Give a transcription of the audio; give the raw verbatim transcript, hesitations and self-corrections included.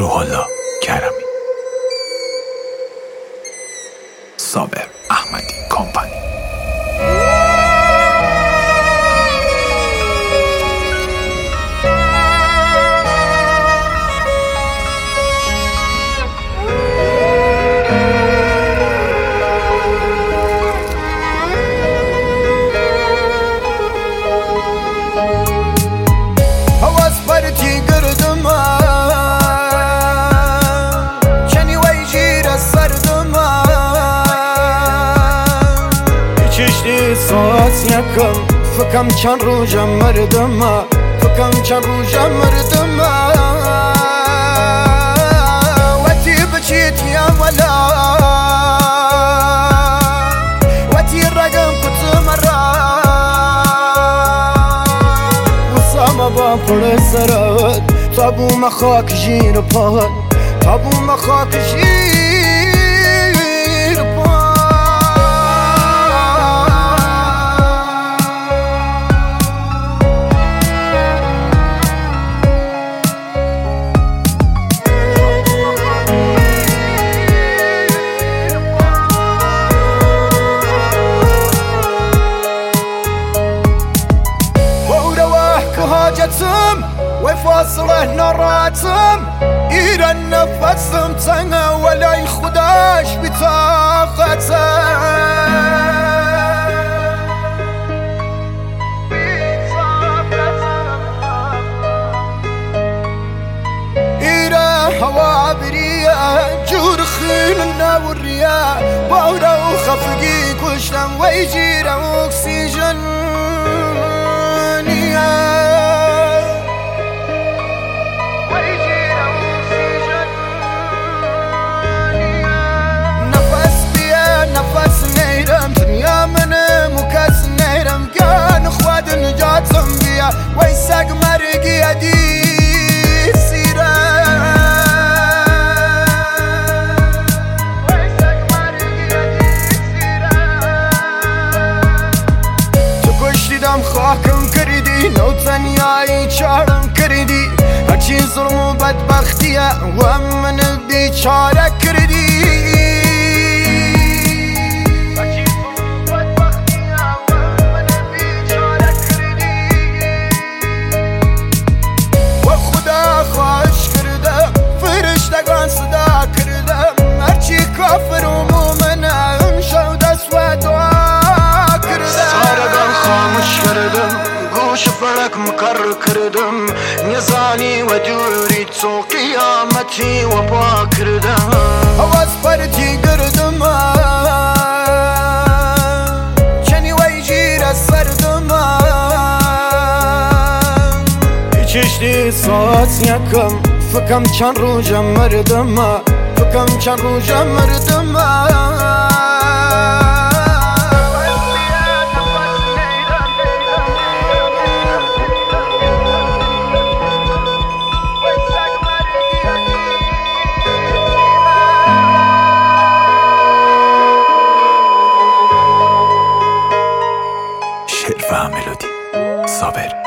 روح الله کرمی. صابر احمدی کمپانی. ساعت یکم فکم چند روزم مردم فکم چند روزم مردم وقتی بچیت یا ولا وقتی رقم کت مرا وصام با پر سرت تابو مخاک جیر پاد تابو مخاک جیر حاجتم وفاصله نراتم إيرا نفسم تنها ولا خداش بطاقتم إيرا هوا بريا جور خيلنا والريا باورا وخفقي كشتم ويجيرا أكسجين ويساق مرقي أدي سيرا ويساق مرقي أدي سيرا تكشتي دم خاكم كردي لو تنياي چارم كردي هرچي ظلم و بدبختية ومن بيچارة كردي فلك مكرر كردم نزاني ودوري تو قيامتي وبا كردم هواز برتي قردم جني ويجير السردم يشتي صوت يكم فكم كان روجا مردم فكم كان روجا مردم شعر و ملودی صابر